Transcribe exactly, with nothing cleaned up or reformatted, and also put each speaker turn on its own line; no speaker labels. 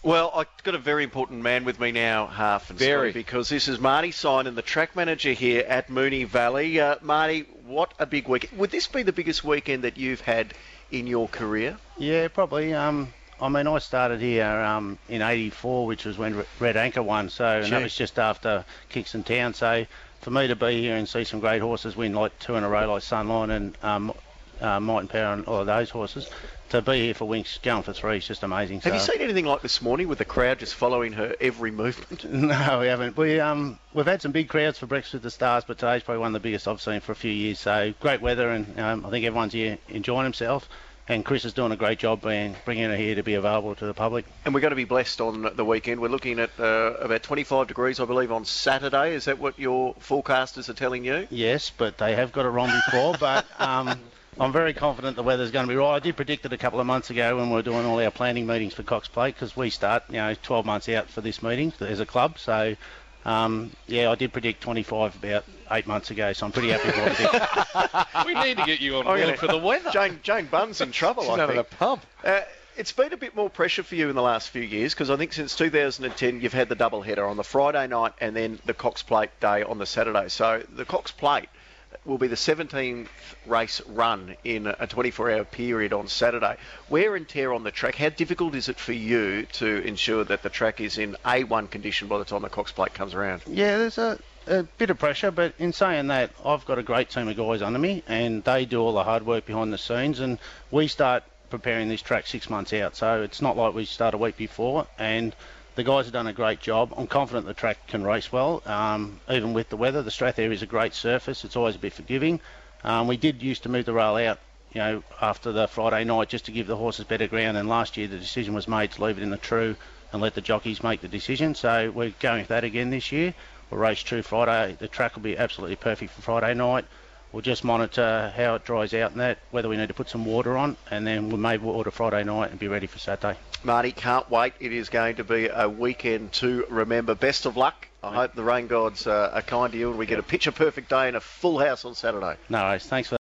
Well, I've got a very important man with me now, Half and
Very.
Scotty, because this is Marty Synan, the track manager here at Moonee Valley. Uh, Marty, what a big weekend. Would this be the biggest weekend that you've had in your career?
Yeah, probably. Um, I mean, I started here um, in eighty-four, which was when Red Anchor won, so and that
Gee.
was just after Kingston Town. So for me to be here and see some great horses win like two in a row, like Sunline and um, uh, Might and Power and all of those horses, to be here for Winx going for three is just amazing.
Have
so.
you seen anything like this morning with the crowd just following her every movement?
No, we haven't. We um we've had some big crowds for Breakfast with the Stars, but today's probably one of the biggest I've seen for a few years. So great weather, and um, I think everyone's here enjoying himself. And Chris is doing a great job being bringing her here to be available to the public.
And we're going to be blessed on the weekend. We're looking at uh, about twenty-five degrees, I believe, on Saturday. Is that what your forecasters are telling you?
Yes, but they have got it wrong before. but um, I'm very confident the weather's going to be right. I did predict it a couple of months ago when we were doing all our planning meetings for Cox Plate, because we start, you know, twelve months out for this meeting as a club. So. Um, yeah, I did predict twenty-five about eight months ago, so I'm pretty happy with what I did.
We need to get you on
I'm
board
gonna-
for the weather.
Jane, Jane Bunn's in trouble,
She's
I
out of
think.
the pub.
Uh, it's been a bit more pressure for you in the last few years, because I think since two thousand ten you've had the double header on the Friday night and then the Cox Plate day on the Saturday. So the Cox Plate will be the seventeenth race run in a twenty-four hour period on Saturday. Wear and tear on the track, how difficult is it for you to ensure that the track is in A one condition by the time the Cox Plate comes around?
Yeah, there's a, a bit of pressure, but in saying that, I've got a great team of guys under me, and they do all the hard work behind the scenes, and we start preparing this track six months out, so it's not like we start a week before, and the guys have done a great job. I'm confident the track can race well, um, even with the weather. The Strath area is a great surface. It's always a bit forgiving. Um, we did used to move the rail out, you know, after the Friday night just to give the horses better ground, and last year the decision was made to leave it in the true and let the jockeys make the decision. So we're going with that again this year. We'll race true Friday. The track will be absolutely perfect for Friday night. We'll just monitor how it dries out and that, whether we need to put some water on, and then we'll maybe order Friday night and be ready for Saturday.
Marty, can't wait. It is going to be a weekend to remember. Best of luck. I hope the rain gods uh, are kind to you and we get a picture perfect day and a full house on Saturday.
No worries. Thanks for